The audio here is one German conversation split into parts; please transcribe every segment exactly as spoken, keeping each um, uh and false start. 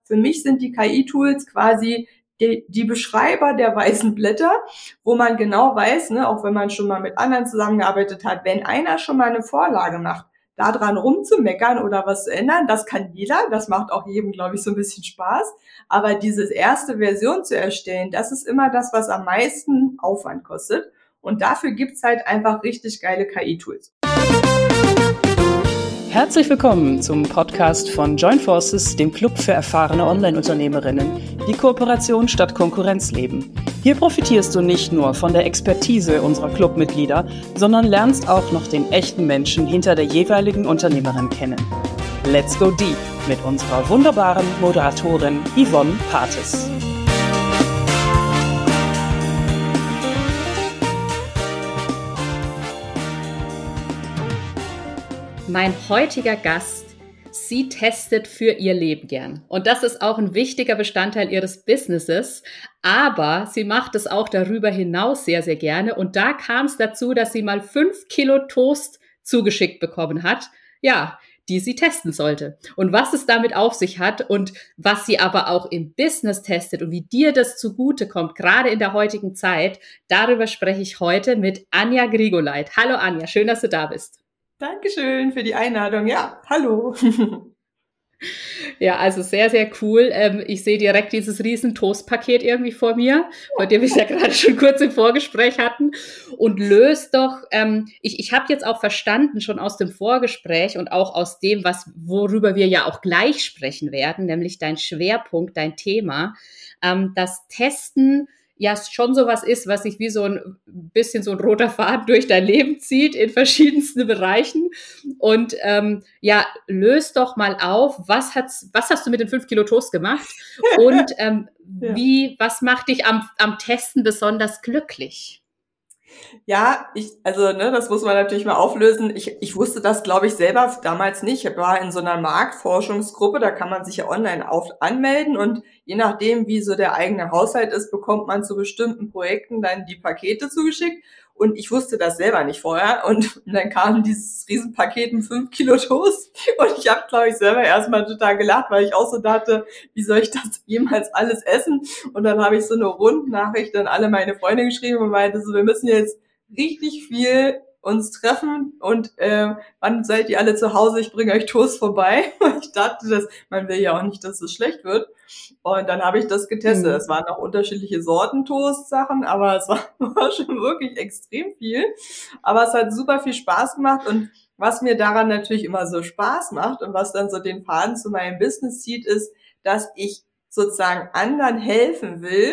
für mich sind die K I-Tools quasi die, die Beschreiber der weißen Blätter, wo man genau weiß, ne, auch wenn man schon mal mit anderen zusammengearbeitet hat, wenn einer schon mal eine Vorlage macht, da dran rumzumeckern oder was zu ändern, das kann jeder, das macht auch jedem, glaube ich, so ein bisschen Spaß. Aber diese erste Version zu erstellen, das ist immer das, was am meisten Aufwand kostet. Und dafür gibt's halt einfach richtig geile K I-Tools. Herzlich willkommen zum Podcast von Join Forces, dem Club für erfahrene Online-Unternehmerinnen, die Kooperation statt Konkurrenz leben. Hier profitierst du nicht nur von der Expertise unserer Clubmitglieder, sondern lernst auch noch den echten Menschen hinter der jeweiligen Unternehmerin kennen. Let's go deep mit unserer wunderbaren Moderatorin Yvonne Pates. Mein heutiger Gast, sie testet für ihr Leben gern. Und das ist auch ein wichtiger Bestandteil ihres Businesses. Aber sie macht es auch darüber hinaus sehr, sehr gerne. Und da kam es dazu, dass sie mal fünf Kilo Toast zugeschickt bekommen hat. Ja, die sie testen sollte. Und was es damit auf sich hat und was sie aber auch im Business testet und wie dir das zugutekommt, gerade in der heutigen Zeit, darüber spreche ich heute mit Anja Grigoleit. Hallo Anja, schön, dass du da bist. Dankeschön für die Einladung. Ja, hallo. Ja, also sehr, sehr cool. Ähm, ich sehe direkt dieses riesen Toastpaket irgendwie vor mir, von dem wir es ja gerade schon kurz im Vorgespräch hatten. Und löst doch, ähm, ich, ich habe jetzt auch verstanden, schon aus dem Vorgespräch und auch aus dem, was worüber wir ja auch gleich sprechen werden, nämlich dein Schwerpunkt, dein Thema, ähm, das Testen ja schon sowas ist, was sich wie so ein bisschen so ein roter Faden durch dein Leben zieht in verschiedensten Bereichen. Und ähm, ja, löst doch mal auf, was hat's, was hast du mit den fünf Kilo Toast gemacht? Und ähm, ja. wie, was macht dich am, am Testen besonders glücklich? Ja, ich, also, ne, das muss man natürlich mal auflösen. Ich, ich wusste das, glaube ich, selber damals nicht. Ich war in so einer Marktforschungsgruppe, da kann man sich ja online auf, anmelden und je nachdem, wie so der eigene Haushalt ist, bekommt man zu bestimmten Projekten dann die Pakete zugeschickt. Und ich wusste das selber nicht vorher. Und dann kam dieses Riesenpaket mit fünf Kilo Toast. Und ich habe, glaube ich, selber erstmal total gelacht, weil ich auch so dachte, wie soll ich das jemals alles essen? Und dann habe ich so eine Rundnachricht an alle meine Freunde geschrieben und meinte so, wir müssen jetzt richtig viel uns treffen und äh, wann seid ihr alle zu Hause? Ich bringe euch Toast vorbei. Und ich dachte, dass man will ja auch nicht, dass es schlecht wird. Und dann habe ich das getestet. Mhm. Es waren auch unterschiedliche Sorten Toast-Sachen, aber es war, war schon wirklich extrem viel. Aber es hat super viel Spaß gemacht und was mir daran natürlich immer so Spaß macht und was dann so den Faden zu meinem Business zieht, ist, dass ich sozusagen anderen helfen will,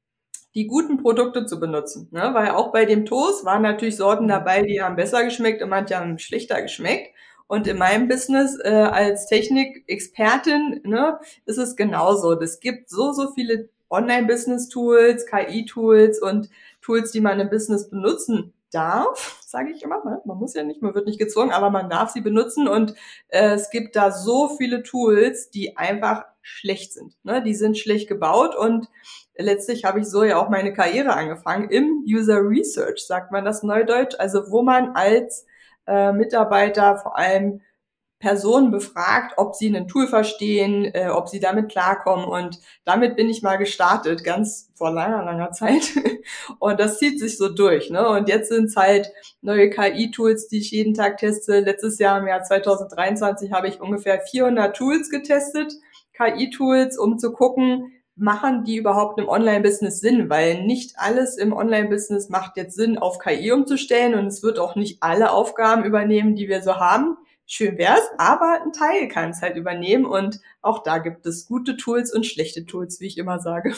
die guten Produkte zu benutzen, ne? Weil auch bei dem Toast waren natürlich Sorten dabei, die haben besser geschmeckt und manche haben schlechter geschmeckt. Und in meinem Business äh, als Technikexpertin, ne, ist es genauso. Es gibt so, so viele Online-Business-Tools, K I-Tools und Tools, die man im Business benutzen darf, sage ich immer. Ne? Man muss ja nicht, man wird nicht gezwungen, aber man darf sie benutzen. Und äh, es gibt da so viele Tools, die einfach schlecht sind. Ne? Die sind schlecht gebaut und letztlich habe ich so ja auch meine Karriere angefangen im User Research, sagt man das neudeutsch, also wo man als äh, Mitarbeiter vor allem Personen befragt, ob sie ein Tool verstehen, äh, ob sie damit klarkommen und damit bin ich mal gestartet, ganz vor langer, langer Zeit und das zieht sich so durch, ne? Und jetzt sind es halt neue K I-Tools, die ich jeden Tag teste. Letztes Jahr im Jahr zwanzig dreiundzwanzig habe ich ungefähr vierhundert Tools getestet, K I-Tools, um zu gucken, machen die überhaupt im Online-Business Sinn? Weil nicht alles im Online-Business macht jetzt Sinn, auf K I umzustellen und es wird auch nicht alle Aufgaben übernehmen, die wir so haben. Schön wär's, aber ein Teil kann es halt übernehmen und auch da gibt es gute Tools und schlechte Tools, wie ich immer sage.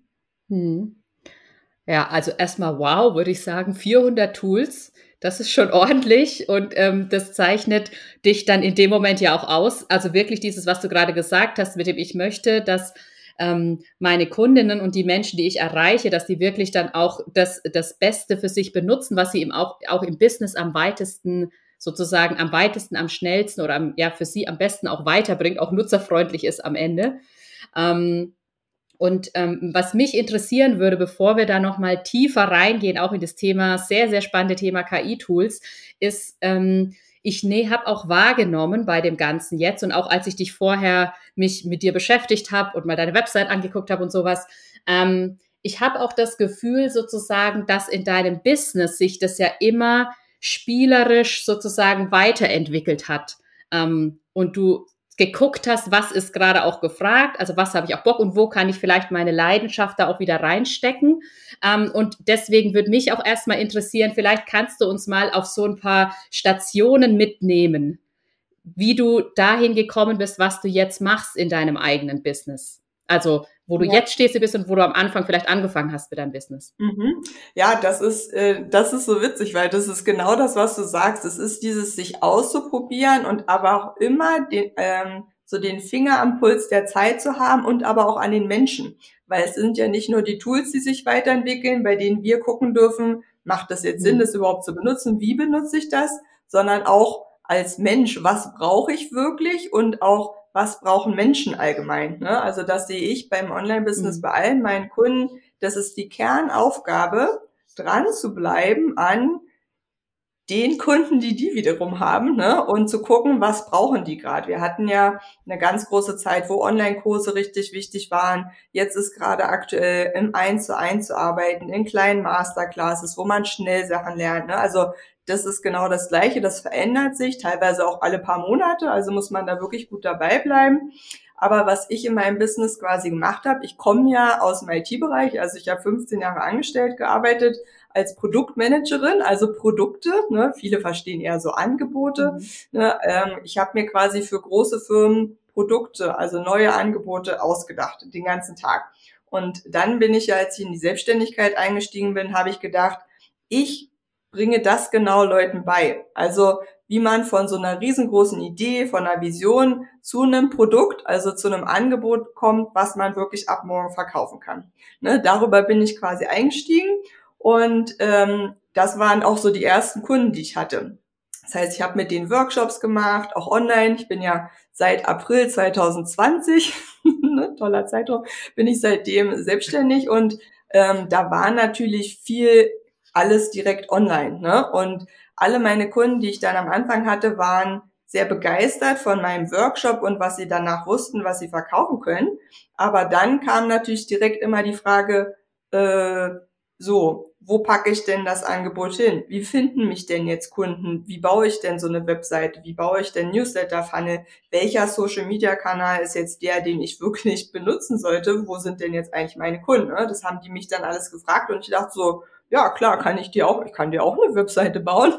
Hm. Ja, also erstmal wow, würde ich sagen, vierhundert Tools. Das ist schon ordentlich und ähm, das zeichnet dich dann in dem Moment ja auch aus. Also wirklich dieses, was du gerade gesagt hast, mit dem ich möchte, dass ähm, meine Kundinnen und die Menschen, die ich erreiche, dass die wirklich dann auch das, das Beste für sich benutzen, was sie eben auch, auch im Business am weitesten sozusagen am weitesten, am schnellsten oder am, ja für sie am besten auch weiterbringt, auch nutzerfreundlich ist am Ende. Ähm, Und ähm, was mich interessieren würde, bevor wir da nochmal tiefer reingehen, auch in das Thema, sehr, sehr spannende Thema K I-Tools, ist, ähm, ich nee, habe auch wahrgenommen bei dem Ganzen jetzt und auch als ich dich vorher mich mit dir beschäftigt habe und mal deine Website angeguckt habe und sowas, ähm, ich habe auch das Gefühl sozusagen, dass in deinem Business sich das ja immer spielerisch sozusagen weiterentwickelt hat, ähm, und du geguckt hast, was ist gerade auch gefragt, also was habe ich auch Bock und wo kann ich vielleicht meine Leidenschaft da auch wieder reinstecken. Ähm, und deswegen würde mich auch erstmal interessieren, vielleicht kannst du uns mal auf so ein paar Stationen mitnehmen, wie du dahin gekommen bist, was du jetzt machst in deinem eigenen Business. Also wo du Ja. jetzt stehst bist und wo du am Anfang vielleicht angefangen hast mit deinem Business. Mhm. Ja, das ist, äh, das ist so witzig, weil das ist genau das, was du sagst. Es ist dieses sich auszuprobieren und aber auch immer den, ähm, so den Finger am Puls der Zeit zu haben und aber auch an den Menschen. Weil es sind ja nicht nur die Tools, die sich weiterentwickeln, bei denen wir gucken dürfen, macht das jetzt Sinn, das überhaupt zu benutzen? Wie benutze ich das? Sondern auch als Mensch, was brauche ich wirklich und auch was brauchen Menschen allgemein, ne? Also das sehe ich beim Online-Business Mhm. bei allen meinen Kunden. Das ist die Kernaufgabe, dran zu bleiben an den Kunden, die die wiederum haben, ne? Und zu gucken, was brauchen die gerade. Wir hatten ja eine ganz große Zeit, wo Online-Kurse richtig wichtig waren. Jetzt ist gerade aktuell im Eins zu eins zu arbeiten, in kleinen Masterclasses, wo man schnell Sachen lernt, ne? Also das ist genau das Gleiche, das verändert sich, teilweise auch alle paar Monate, also muss man da wirklich gut dabei bleiben. Aber was ich in meinem Business quasi gemacht habe, ich komme ja aus dem I T-Bereich, also ich habe fünfzehn Jahre angestellt gearbeitet als Produktmanagerin, also Produkte, ne? Viele verstehen eher so Angebote. Mhm. Ne? Ähm, ich habe mir quasi für große Firmen Produkte, also neue Angebote ausgedacht, den ganzen Tag. Und dann bin ich ja, als ich in die Selbstständigkeit eingestiegen bin, habe ich gedacht, ich bringe das genau Leuten bei. Also wie man von so einer riesengroßen Idee, von einer Vision zu einem Produkt, also zu einem Angebot kommt, was man wirklich ab morgen verkaufen kann. Ne, darüber bin ich quasi eingestiegen und ähm, das waren auch so die ersten Kunden, die ich hatte. Das heißt, ich habe mit denen Workshops gemacht, auch online. Ich bin ja seit April zwanzig zwanzig, ne, toller Zeitraum, bin ich seitdem selbstständig und ähm, da war natürlich viel alles direkt online, ne? Und alle meine Kunden, die ich dann am Anfang hatte, waren sehr begeistert von meinem Workshop und was sie danach wussten, was sie verkaufen können. Aber dann kam natürlich direkt immer die Frage, äh, so, wo packe ich denn das Angebot hin? Wie finden mich denn jetzt Kunden? Wie baue ich denn so eine Webseite? Wie baue ich denn Newsletter-Funnel? Welcher Social-Media-Kanal ist jetzt der, den ich wirklich benutzen sollte? Wo sind denn jetzt eigentlich meine Kunden? Das haben die mich dann alles gefragt und ich dachte so, ja, klar, kann ich dir auch, ich kann dir auch eine Webseite bauen.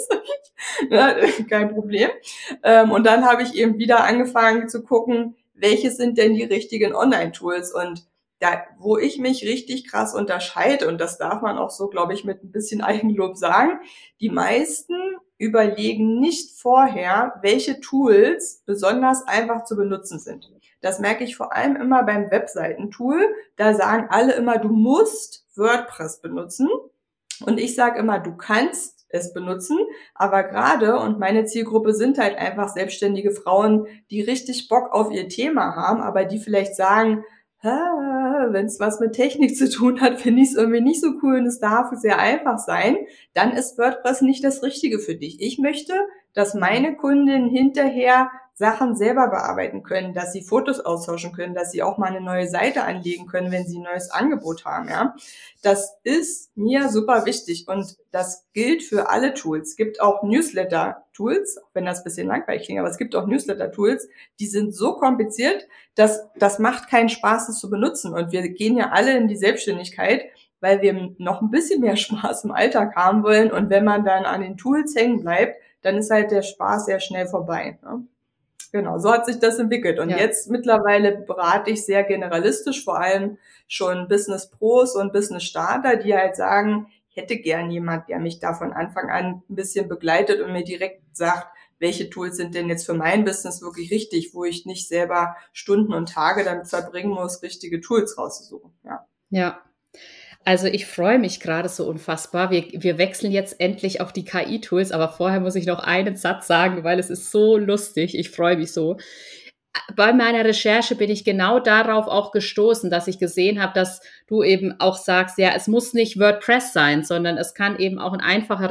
Ja, kein Problem. Und dann habe ich eben wieder angefangen zu gucken, welche sind denn die richtigen Online-Tools und da, wo ich mich richtig krass unterscheide, und das darf man auch so, glaube ich, mit ein bisschen Eigenlob sagen, die meisten überlegen nicht vorher, welche Tools besonders einfach zu benutzen sind. Das merke ich vor allem immer beim Webseitentool. Da sagen alle immer, du musst WordPress benutzen. Und ich sage immer, du kannst es benutzen, aber gerade, und meine Zielgruppe sind halt einfach selbstständige Frauen, die richtig Bock auf ihr Thema haben, aber die vielleicht sagen, wenn es was mit Technik zu tun hat, finde ich es irgendwie nicht so cool und es darf sehr einfach sein, dann ist WordPress nicht das Richtige für dich. Ich möchte, dass meine Kundinnen hinterher Sachen selber bearbeiten können, dass sie Fotos austauschen können, dass sie auch mal eine neue Seite anlegen können, wenn sie ein neues Angebot haben, ja. Das ist mir super wichtig und das gilt für alle Tools. Es gibt auch Newsletter-Tools, auch wenn das ein bisschen langweilig klingt, aber es gibt auch Newsletter-Tools, die sind so kompliziert, dass das macht keinen Spaß, das zu benutzen. Und wir gehen ja alle in die Selbstständigkeit, weil wir noch ein bisschen mehr Spaß im Alltag haben wollen. Und wenn man dann an den Tools hängen bleibt, dann ist halt der Spaß sehr schnell vorbei, ne? Genau, so hat sich das entwickelt. Und ja. Jetzt mittlerweile berate ich sehr generalistisch, vor allem schon Business Pros und Business Starter, die halt sagen, ich hätte gern jemand, der mich da von Anfang an ein bisschen begleitet und mir direkt sagt, welche Tools sind denn jetzt für mein Business wirklich richtig, wo ich nicht selber Stunden und Tage damit verbringen muss, richtige Tools rauszusuchen. Ja. Ja. Also ich freue mich gerade so unfassbar. Wir, wir wechseln jetzt endlich auf die K I-Tools, aber vorher muss ich noch einen Satz sagen, weil es ist so lustig. Ich freue mich so. Bei meiner Recherche bin ich genau darauf auch gestoßen, dass ich gesehen habe, dass du eben auch sagst, ja, es muss nicht WordPress sein, sondern es kann eben auch ein einfacheres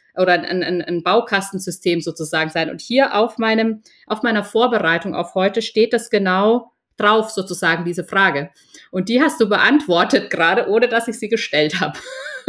oder ein, ein, ein Baukastensystem sozusagen sein. Und hier auf meinem, auf meiner Vorbereitung auf heute steht das genau drauf, sozusagen, diese Frage. Und die hast du beantwortet gerade, ohne dass ich sie gestellt habe.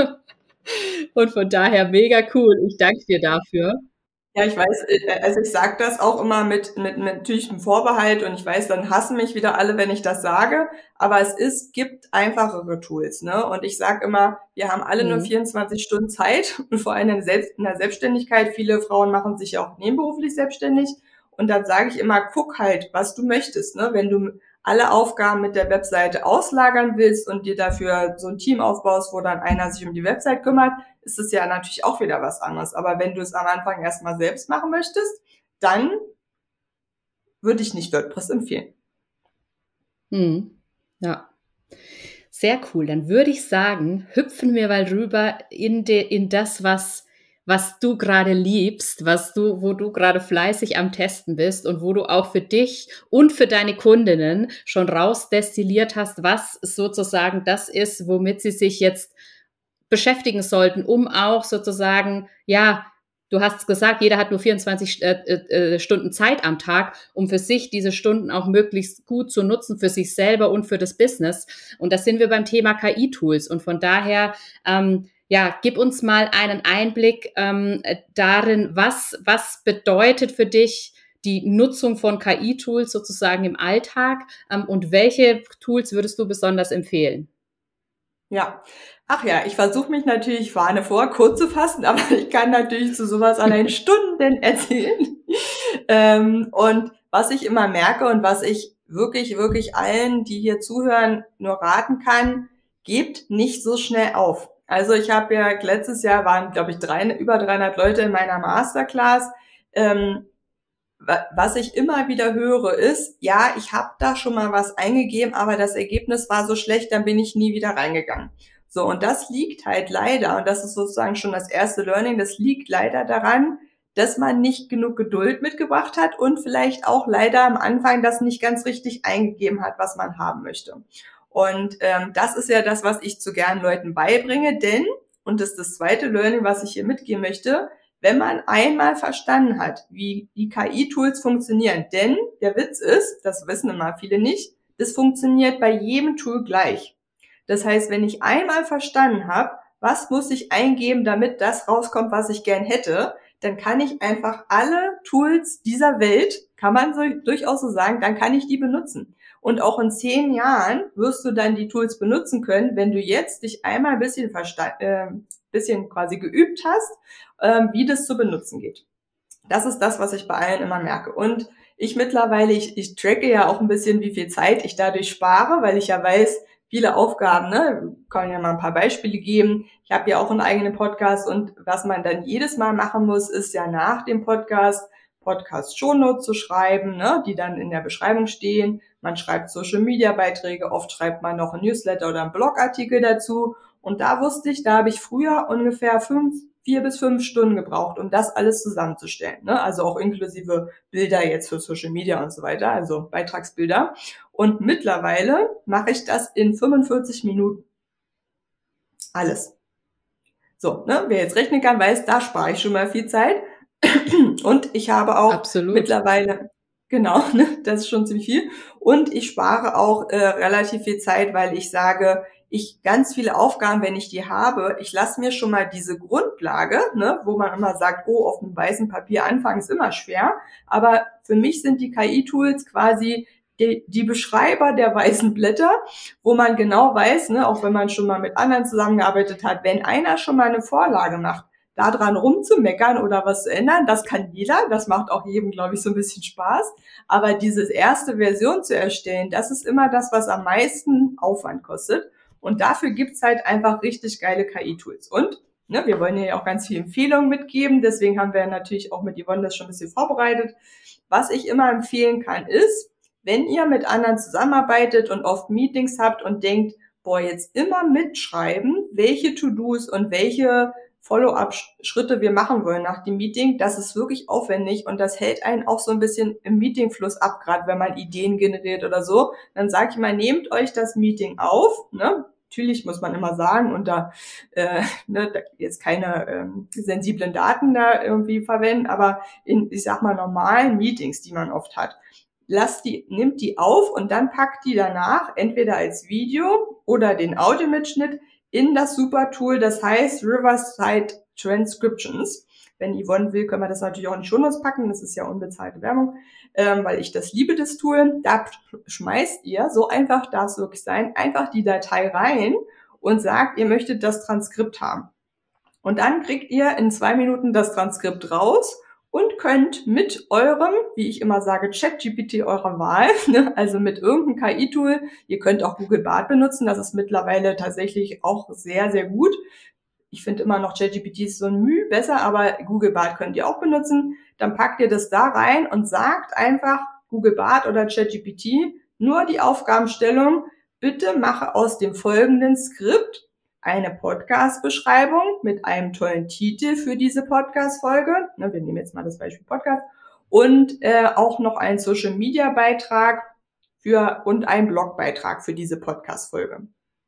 Und von daher mega cool. Ich danke dir dafür. Ja, ich weiß, also ich sage das auch immer mit, mit, mit natürlich einem Vorbehalt und ich weiß, dann hassen mich wieder alle, wenn ich das sage, aber es ist, gibt einfachere Tools, ne? Und ich sage immer, wir haben alle mhm. nur vierundzwanzig Stunden Zeit und vor allem in der, Selbst, in der Selbstständigkeit, viele Frauen machen sich ja auch nebenberuflich selbstständig und dann sage ich immer, guck halt, was du möchtest, ne? Wenn du alle Aufgaben mit der Webseite auslagern willst und dir dafür so ein Team aufbaust, wo dann einer sich um die Website kümmert, ist es ja natürlich auch wieder was anderes. Aber wenn du es am Anfang erstmal selbst machen möchtest, dann würde ich nicht WordPress empfehlen. Hm. Ja. Sehr cool. Dann würde ich sagen, hüpfen wir mal rüber in, de, in das, was was du gerade liebst, was du, wo du gerade fleißig am Testen bist und wo du auch für dich und für deine Kundinnen schon rausdestilliert hast, was sozusagen das ist, womit sie sich jetzt beschäftigen sollten, um auch sozusagen, ja, du hast gesagt, jeder hat nur vierundzwanzig äh, äh, Stunden Zeit am Tag, um für sich diese Stunden auch möglichst gut zu nutzen, für sich selber und für das Business. Und da sind wir beim Thema K I-Tools. Und von daher, ähm, ja, gib uns mal einen Einblick ähm, darin, was, was bedeutet für dich die Nutzung von K I-Tools sozusagen im Alltag ähm, und welche Tools würdest du besonders empfehlen? Ja, ach ja, ich versuche mich natürlich, ich warne vor, kurz zu fassen, aber ich kann natürlich zu sowas allein Stunden erzählen. ähm, und was ich immer merke und was ich wirklich, wirklich allen, die hier zuhören, nur raten kann, gebt nicht so schnell auf. Also ich habe ja, letztes Jahr waren, glaube ich, drei, über dreihundert Leute in meiner Masterclass. Ähm, was ich immer wieder höre ist, ja, ich habe da schon mal was eingegeben, aber das Ergebnis war so schlecht, dann bin ich nie wieder reingegangen. So, und das liegt halt leider, und das ist sozusagen schon das erste Learning, das liegt leider daran, dass man nicht genug Geduld mitgebracht hat und vielleicht auch leider am Anfang das nicht ganz richtig eingegeben hat, was man haben möchte. Und ähm, das ist ja das, was ich zu gern Leuten beibringe, denn, und das ist das zweite Learning, was ich hier mitgeben möchte, wenn man einmal verstanden hat, wie die K I-Tools funktionieren, denn der Witz ist, das wissen immer viele nicht, das funktioniert bei jedem Tool gleich. Das heißt, wenn ich einmal verstanden habe, was muss ich eingeben, damit das rauskommt, was ich gern hätte, dann kann ich einfach alle Tools dieser Welt, kann man so, durchaus so sagen, dann kann ich die benutzen. Und auch in zehn Jahren wirst du dann die Tools benutzen können, wenn du jetzt dich einmal ein bisschen, versta- äh, bisschen quasi geübt hast, äh, wie das zu benutzen geht. Das ist das, was ich bei allen immer merke. Und ich mittlerweile, ich, ich tracke ja auch ein bisschen, wie viel Zeit ich dadurch spare, weil ich ja weiß, viele Aufgaben, ne, kann ich ja mal ein paar Beispiele geben. Ich habe ja auch einen eigenen Podcast und was man dann jedes Mal machen muss, ist ja nach dem Podcast Podcast-Shownotes zu schreiben, ne, die dann in der Beschreibung stehen. Man schreibt Social-Media-Beiträge, oft schreibt man noch ein Newsletter oder einen Blogartikel dazu. Und da wusste ich, da habe ich früher ungefähr fünf, vier bis fünf Stunden gebraucht, um das alles zusammenzustellen, ne? Also auch inklusive Bilder jetzt für Social Media und so weiter, also Beitragsbilder. Und mittlerweile mache ich das in fünfundvierzig Minuten. Alles. So, ne, wer jetzt rechnen kann, weiß, da spare ich schon mal viel Zeit. Und ich habe auch Absolut. mittlerweile, genau, ne, das ist schon ziemlich viel. Und ich spare auch äh, relativ viel Zeit, weil ich sage, ich ganz viele Aufgaben, wenn ich die habe, ich lasse mir schon mal diese Grundlage, ne, wo man immer sagt, oh, auf einem weißen Papier anfangen ist immer schwer. Aber für mich sind die K I-Tools quasi die, die Beschreiber der weißen Blätter, wo man genau weiß, ne, auch wenn man schon mal mit anderen zusammengearbeitet hat, wenn einer schon mal eine Vorlage macht, da dran rumzumeckern oder was zu ändern, das kann jeder, das macht auch jedem, glaube ich, so ein bisschen Spaß. Aber diese erste Version zu erstellen, das ist immer das, was am meisten Aufwand kostet. Und dafür gibt's halt einfach richtig geile K I-Tools. Und ne, wir wollen ja auch ganz viele Empfehlungen mitgeben, deswegen haben wir natürlich auch mit Yvonne das schon ein bisschen vorbereitet. Was ich immer empfehlen kann, ist, wenn ihr mit anderen zusammenarbeitet und oft Meetings habt und denkt, boah, jetzt immer mitschreiben, welche To-Dos und welche Follow-up-Schritte wir machen wollen nach dem Meeting, das ist wirklich aufwendig und das hält einen auch so ein bisschen im Meetingfluss ab, gerade wenn man Ideen generiert oder so. Dann sage ich mal, nehmt euch das Meeting auf, ne? natürlich muss man immer sagen, und da, äh, ne, da jetzt keine ähm, sensiblen Daten da irgendwie verwenden, aber in, ich sag mal, normalen Meetings, die man oft hat, lasst die, nimmt die auf und dann packt die danach entweder als Video oder den Audiomitschnitt in das Super-Tool, das heißt Riverside Transcriptions. Wenn Yvonne will, können wir das natürlich auch in die Shownotes packen, das ist ja unbezahlte Werbung, ähm, weil ich das liebe, das Tool. Da schmeißt ihr, so einfach darf es wirklich sein, einfach die Datei rein und sagt, ihr möchtet das Transkript haben. Und dann kriegt ihr in zwei Minuten das Transkript raus und könnt mit eurem, wie ich immer sage, ChatGPT eurer Wahl, ne, also mit irgendeinem K I-Tool, ihr könnt auch Google Bard benutzen, das ist mittlerweile tatsächlich auch sehr, sehr gut. Ich finde immer noch ChatGPT ist so ein Mühe besser, aber Google Bard könnt ihr auch benutzen. Dann packt ihr das da rein und sagt einfach Google Bard oder ChatGPT nur die Aufgabenstellung, bitte mache aus dem folgenden Skript eine Podcast-Beschreibung mit einem tollen Titel für diese Podcast-Folge. Wir nehmen jetzt mal das Beispiel Podcast. Und äh, auch noch einen Social-Media-Beitrag für und einen Blogbeitrag für diese Podcast-Folge.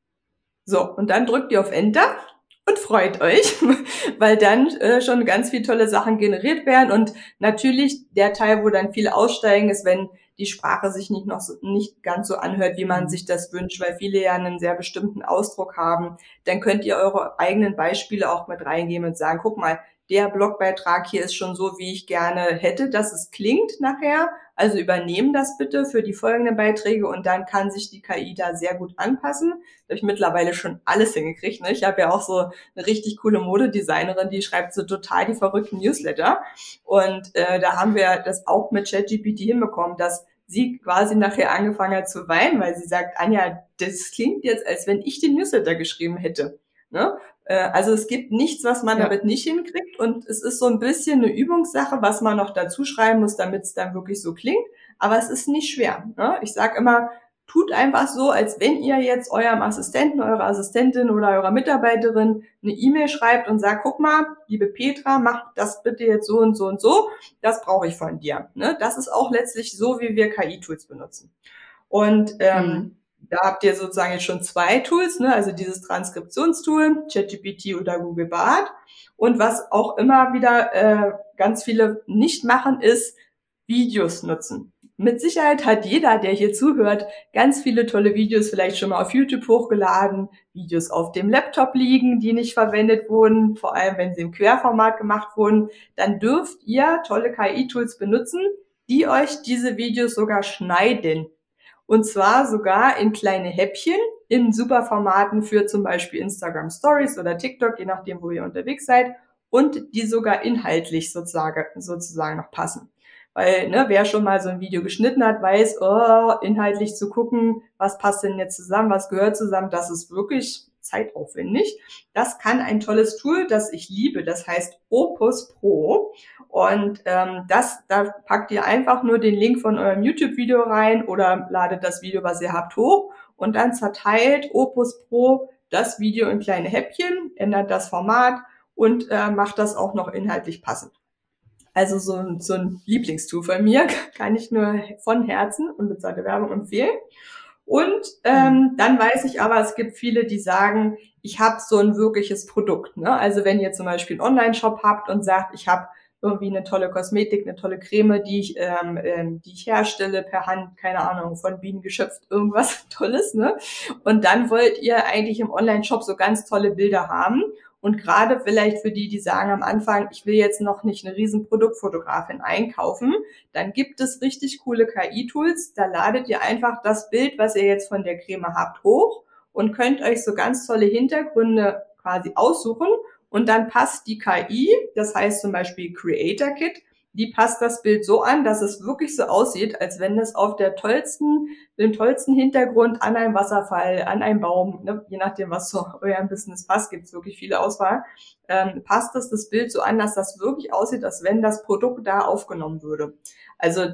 So, und dann drückt ihr auf Enter und freut euch, weil dann äh, schon ganz viele tolle Sachen generiert werden. Und natürlich der Teil, wo dann viele aussteigen, ist, wenn die Sprache sich nicht noch so, nicht ganz so anhört, wie man sich das wünscht, weil viele ja einen sehr bestimmten Ausdruck haben. Dann könnt ihr eure eigenen Beispiele auch mit reingeben und sagen, guck mal, der Blogbeitrag hier ist schon so, wie ich gerne hätte, dass es klingt nachher. Also übernehmen das bitte für die folgenden Beiträge und dann kann sich die K I da sehr gut anpassen. Da habe ich mittlerweile schon alles hingekriegt. Ne? Ich habe ja auch so eine richtig coole Modedesignerin, die schreibt so total die verrückten Newsletter. Und äh, da haben wir das auch mit ChatGPT hinbekommen, dass sie quasi nachher angefangen hat zu weinen, weil sie sagt, Anja, das klingt jetzt, als wenn ich den Newsletter geschrieben hätte. Ne? Also es gibt nichts, was man ja. damit nicht hinkriegt und es ist so ein bisschen eine Übungssache, was man noch dazu schreiben muss, damit es dann wirklich so klingt, aber es ist nicht schwer. Ne? Ich sage immer, tut einfach so, als wenn ihr jetzt eurem Assistenten, eurer Assistentin oder eurer Mitarbeiterin eine E-Mail schreibt und sagt, guck mal, liebe Petra, mach das bitte jetzt so und so und so, das brauche ich von dir. Ne? Das ist auch letztlich so, wie wir K I-Tools benutzen. Und ähm, mhm. da habt ihr sozusagen jetzt schon zwei Tools, ne? Also dieses Transkriptionstool, ChatGPT oder Google Bard. Und was auch immer wieder äh, ganz viele nicht machen, ist Videos nutzen. Mit Sicherheit hat jeder, der hier zuhört, ganz viele tolle Videos vielleicht schon mal auf YouTube hochgeladen, Videos auf dem Laptop liegen, die nicht verwendet wurden, vor allem wenn sie im Querformat gemacht wurden. Dann dürft ihr tolle K I-Tools benutzen, die euch diese Videos sogar schneiden. Und zwar sogar in kleine Häppchen, in super Formaten für zum Beispiel Instagram Stories oder TikTok, je nachdem, wo ihr unterwegs seid, und die sogar inhaltlich sozusagen, sozusagen noch passen. Weil, ne, wer schon mal so ein Video geschnitten hat, weiß, oh, inhaltlich zu gucken, was passt denn jetzt zusammen, was gehört zusammen, das ist wirklich zeitaufwendig. Das kann ein tolles Tool, das ich liebe, das heißt Opus Pro. Und ähm, das, da packt ihr einfach nur den Link von eurem YouTube-Video rein oder ladet das Video, was ihr habt, hoch und dann zerteilt Opus Pro das Video in kleine Häppchen, ändert das Format und äh, macht das auch noch inhaltlich passend. Also so ein, so ein Lieblingstool von mir, kann ich nur von Herzen unbezahlte Werbung empfehlen. Und ähm, dann weiß ich aber, es gibt viele, die sagen, ich habe so ein wirkliches Produkt. Ne? Also wenn ihr zum Beispiel einen Online-Shop habt und sagt, ich habe irgendwie eine tolle Kosmetik, eine tolle Creme, die ich, ähm, ähm, die ich herstelle per Hand, keine Ahnung, von Bienen geschöpft, irgendwas Tolles. Ne? Und dann wollt ihr eigentlich im Online-Shop so ganz tolle Bilder haben. Und gerade vielleicht für die, die sagen am Anfang, ich will jetzt noch nicht eine riesen Produktfotografin einkaufen, dann gibt es richtig coole K I-Tools. Da ladet ihr einfach das Bild, was ihr jetzt von der Creme habt, hoch und könnt euch so ganz tolle Hintergründe quasi aussuchen. Und dann passt die K I, das heißt zum Beispiel Creator Kit, die passt das Bild so an, dass es wirklich so aussieht, als wenn es auf der tollsten, dem tollsten Hintergrund an einem Wasserfall, an einem Baum, ne, je nachdem, was zu eurem Business passt, gibt es wirklich viele Auswahl, ähm, passt das das Bild so an, dass das wirklich aussieht, als wenn das Produkt da aufgenommen würde. Also,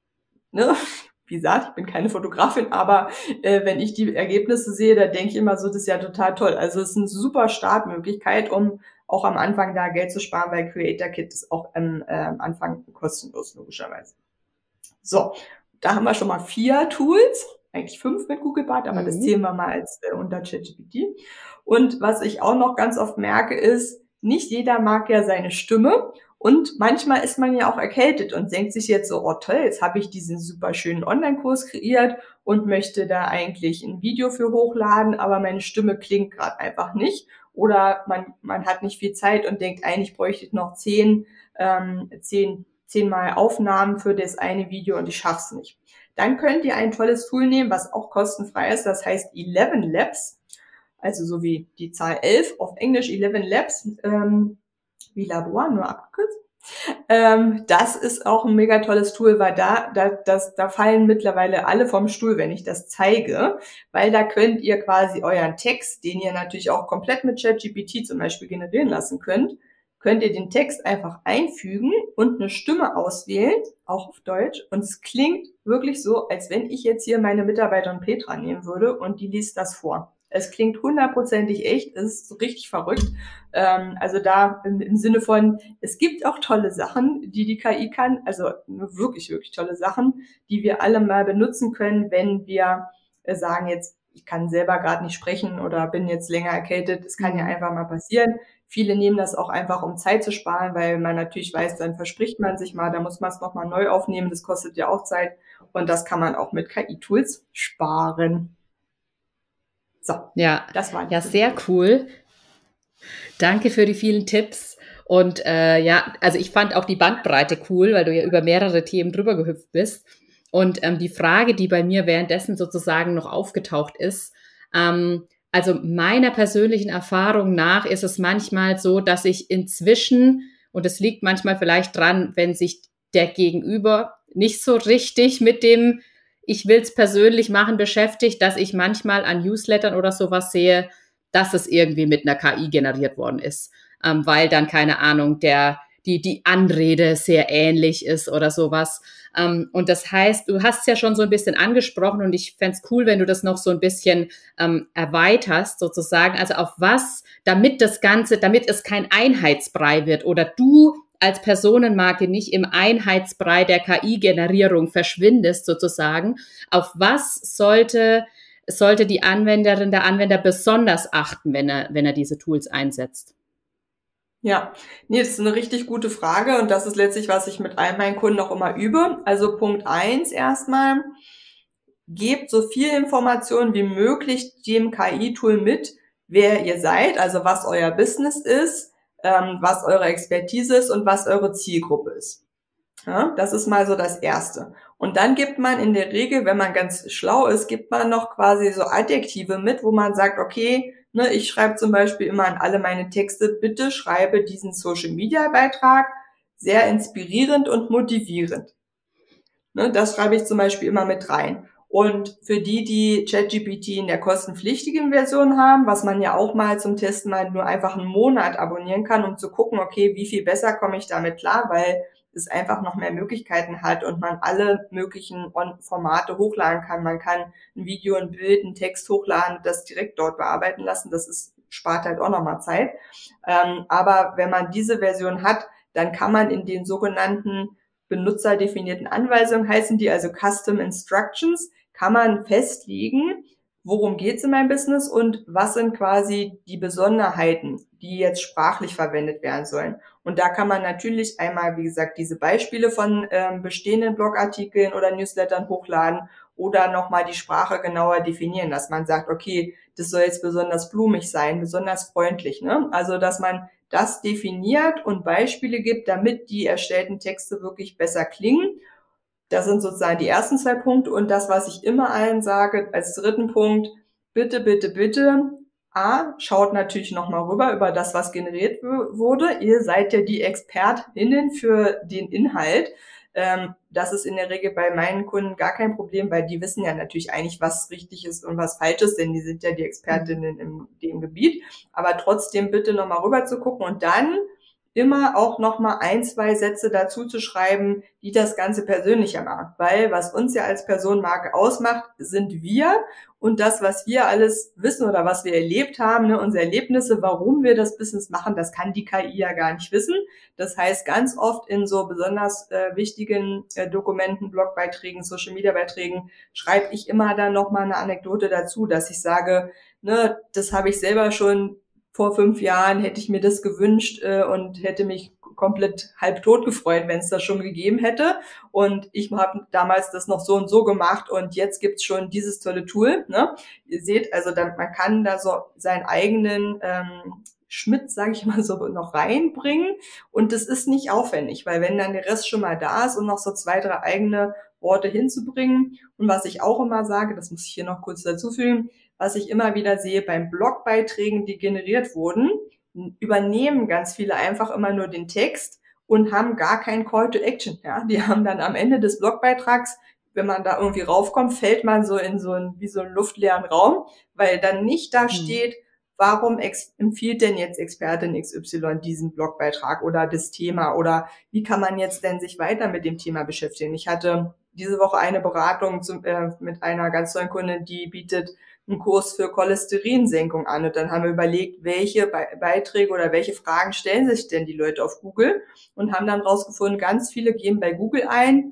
ne, wie gesagt, ich bin keine Fotografin, aber äh, wenn ich die Ergebnisse sehe, da denke ich immer so, das ist ja total toll. Also es ist eine super Startmöglichkeit, um auch am Anfang da Geld zu sparen, weil Creator Kit ist auch am äh, Anfang kostenlos, logischerweise. So, da haben wir schon mal vier Tools. eigentlich fünf mit Googlebart, aber Mhm. das zählen wir mal als äh, unter ChatGPT. Und was ich auch noch ganz oft merke, ist, nicht jeder mag ja seine Stimme. Und manchmal ist man ja auch erkältet und denkt sich jetzt so, oh toll, jetzt habe ich diesen super schönen Online-Kurs kreiert und möchte da eigentlich ein Video für hochladen, aber meine Stimme klingt gerade einfach nicht. Oder man, man hat nicht viel Zeit und denkt, eigentlich bräuchte ich noch zehn, ähm, zehn, zehnmal Aufnahmen für das eine Video und ich schaff's nicht. Dann könnt ihr ein tolles Tool nehmen, was auch kostenfrei ist, das heißt Eleven Labs, also so wie die Zahl elf auf Englisch, Eleven Labs, ähm, wie Labor, nur abgekürzt. Ähm, das ist auch ein mega tolles Tool, weil da, da, das, da fallen mittlerweile alle vom Stuhl, wenn ich das zeige, weil da könnt ihr quasi euren Text, den ihr natürlich auch komplett mit ChatGPT zum Beispiel generieren lassen könnt, könnt ihr den Text einfach einfügen und eine Stimme auswählen, auch auf Deutsch, und es klingt wirklich so, als wenn ich jetzt hier meine Mitarbeiterin Petra nehmen würde und die liest das vor. Es klingt hundertprozentig echt, es ist so richtig verrückt. Ähm, also da im, im Sinne von, es gibt auch tolle Sachen, die die K I kann, also wirklich, wirklich tolle Sachen, die wir alle mal benutzen können, wenn wir äh, sagen jetzt, ich kann selber gerade nicht sprechen oder bin jetzt länger erkältet. Es kann ja einfach mal passieren. Viele nehmen das auch einfach, um Zeit zu sparen, weil man natürlich weiß, dann verspricht man sich mal, da muss man es nochmal neu aufnehmen, das kostet ja auch Zeit und das kann man auch mit K I-Tools sparen. So, ja, das war ja, sehr cool. Danke für die vielen Tipps. Und äh, ja, also ich fand auch die Bandbreite cool, weil du ja über mehrere Themen drüber gehüpft bist. Und ähm, die Frage, die bei mir währenddessen sozusagen noch aufgetaucht ist, ähm, also meiner persönlichen Erfahrung nach ist es manchmal so, dass ich inzwischen, und es liegt manchmal vielleicht dran, wenn sich der Gegenüber nicht so richtig mit dem ich will es persönlich machen beschäftigt, dass ich manchmal an Newslettern oder sowas sehe, dass es irgendwie mit einer K I generiert worden ist, ähm, weil dann, keine Ahnung, der die die Anrede sehr ähnlich ist oder sowas. Ähm, und das heißt, du hast es ja schon so ein bisschen angesprochen und ich fände es cool, wenn du das noch so ein bisschen ähm, erweiterst sozusagen. Also auf was, damit das Ganze, damit es kein Einheitsbrei wird oder du als Personenmarke nicht im Einheitsbrei der K I-Generierung verschwindest sozusagen. Auf was sollte, sollte die Anwenderin, der Anwender besonders achten, wenn er, wenn er diese Tools einsetzt? Ja, nee, das ist eine richtig gute Frage und das ist letztlich, was ich mit all meinen Kunden auch immer übe. Also Punkt eins erstmal, gebt so viel Informationen wie möglich dem K I-Tool mit, wer ihr seid, also was euer Business ist, ähm, was eure Expertise ist und was eure Zielgruppe ist. Ja, das ist mal so das Erste. Und dann gibt man in der Regel, wenn man ganz schlau ist, gibt man noch quasi so Adjektive mit, wo man sagt, okay, ne, ich schreibe zum Beispiel immer an alle meine Texte, bitte schreibe diesen Social-Media-Beitrag sehr inspirierend und motivierend. Ne, das schreibe ich zum Beispiel immer mit rein. Und für die, die ChatGPT in der kostenpflichtigen Version haben, was man ja auch mal zum Testen mal nur einfach einen Monat abonnieren kann, um zu gucken, okay, wie viel besser komme ich damit klar, weil es einfach noch mehr Möglichkeiten hat und man alle möglichen Formate hochladen kann. Man kann ein Video, ein Bild, einen Text hochladen, das direkt dort bearbeiten lassen. Das ist, spart halt auch nochmal Zeit. Ähm, aber wenn man diese Version hat, dann kann man in den sogenannten benutzerdefinierten Anweisungen, heißen die also Custom Instructions, kann man festlegen, worum geht's in meinem Business und was sind quasi die Besonderheiten, die jetzt sprachlich verwendet werden sollen. Und da kann man natürlich einmal, wie gesagt, diese Beispiele von ähm, bestehenden Blogartikeln oder Newslettern hochladen oder nochmal die Sprache genauer definieren, dass man sagt, okay, das soll jetzt besonders blumig sein, besonders freundlich, ne? Also, dass man das definiert und Beispiele gibt, damit die erstellten Texte wirklich besser klingen. Das sind sozusagen die ersten zwei Punkte. Und das, was ich immer allen sage, als dritten Punkt, bitte, bitte, bitte, A, schaut natürlich nochmal rüber über das, was generiert wurde. Ihr seid ja die ExpertInnen für den Inhalt. Ähm, das ist in der Regel bei meinen Kunden gar kein Problem, weil die wissen ja natürlich eigentlich, was richtig ist und was falsch ist, denn die sind ja die ExpertInnen in dem Gebiet. Aber trotzdem bitte nochmal rüber zu gucken und dann immer auch nochmal ein, zwei Sätze dazu zu schreiben, die das Ganze persönlicher machen. Weil was uns ja als Personenmarke ausmacht, sind wir und das, was wir alles wissen oder was wir erlebt haben, ne, unsere Erlebnisse, warum wir das Business machen, das kann die K I ja gar nicht wissen. Das heißt, ganz oft in so besonders äh, wichtigen äh, Dokumenten, Blogbeiträgen, Social-Media-Beiträgen schreibe ich immer dann nochmal eine Anekdote dazu, dass ich sage, ne, das habe ich selber schon vor fünf Jahren, hätte ich mir das gewünscht äh, und hätte mich komplett halbtot gefreut, wenn es das schon gegeben hätte. Und ich habe damals das noch so und so gemacht und jetzt gibt's schon dieses tolle Tool. Ne? Ihr seht, also da, man kann da so seinen eigenen ähm, Schmidt, sage ich mal so, noch reinbringen. Und das ist nicht aufwendig, weil wenn dann der Rest schon mal da ist und noch so zwei, drei eigene Worte hinzubringen. Und was ich auch immer sage, das muss ich hier noch kurz dazufügen, was ich immer wieder sehe beim Blogbeiträgen, die generiert wurden, übernehmen ganz viele einfach immer nur den Text und haben gar keinen Call to Action. Ja, die haben dann am Ende des Blogbeitrags, wenn man da irgendwie raufkommt, fällt man so in so einen, wie so einen luftleeren Raum, weil dann nicht da steht, warum ex- empfiehlt denn jetzt Expertin X Y diesen Blogbeitrag oder das Thema oder wie kann man jetzt denn sich weiter mit dem Thema beschäftigen? Ich hatte diese Woche eine Beratung zum, äh, mit einer ganz neuen Kundin, die bietet einen Kurs für Cholesterinsenkung an. Und dann haben wir überlegt, welche Be- Beiträge oder welche Fragen stellen sich denn die Leute auf Google und haben dann rausgefunden, ganz viele geben bei Google ein,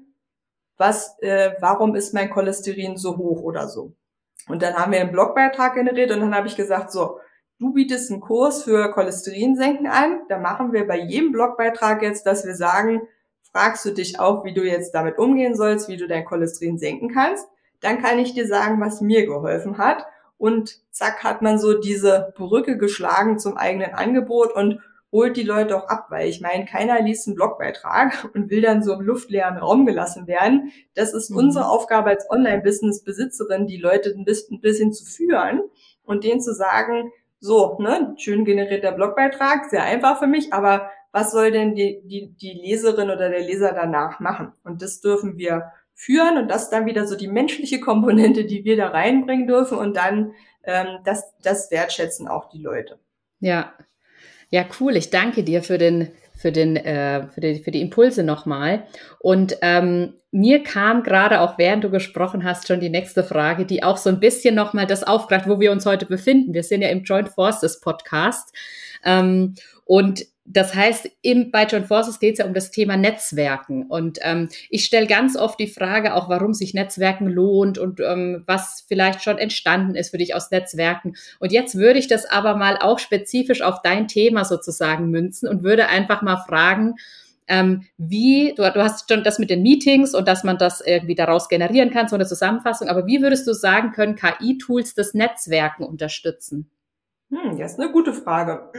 was, äh, warum ist mein Cholesterin so hoch oder so. Und dann haben wir einen Blogbeitrag generiert und dann habe ich gesagt, so, du bietest einen Kurs für Cholesterinsenken an, da machen wir bei jedem Blogbeitrag jetzt, dass wir sagen, fragst du dich auch, wie du jetzt damit umgehen sollst, wie du dein Cholesterin senken kannst, dann kann ich dir sagen, was mir geholfen hat. Und zack, hat man so diese Brücke geschlagen zum eigenen Angebot und holt die Leute auch ab, weil ich meine, keiner liest einen Blogbeitrag und will dann so im luftleeren Raum gelassen werden. Das ist mhm. unsere Aufgabe als Online-Business-Besitzerin, die Leute ein bisschen, ein bisschen zu führen und denen zu sagen, so, ne, schön generierter Blogbeitrag, sehr einfach für mich, aber was soll denn die, die, die Leserin oder der Leser danach machen? Und das dürfen wir führen und das ist dann wieder so die menschliche Komponente, die wir da reinbringen dürfen und dann ähm, das, das wertschätzen auch die Leute. Ja, ja, cool. Ich danke dir für den, für den, äh, für die, für die Impulse nochmal. Und ähm, mir kam gerade auch, während du gesprochen hast, schon die nächste Frage, die auch so ein bisschen nochmal das aufgreift, wo wir uns heute befinden. Wir sind ja im Joint Forces Podcast ähm, und das heißt, im, bei Joint Forces geht es ja um das Thema Netzwerken. Und ähm, ich stelle ganz oft die Frage auch, warum sich Netzwerken lohnt und ähm, was vielleicht schon entstanden ist für dich aus Netzwerken. Und jetzt würde ich das aber mal auch spezifisch auf dein Thema sozusagen münzen und würde einfach mal fragen, ähm, wie, du, du hast schon das mit den Meetings und dass man das irgendwie daraus generieren kann, so eine Zusammenfassung. Aber wie würdest du sagen, können K I-Tools das Netzwerken unterstützen? Hm, das ist eine gute Frage.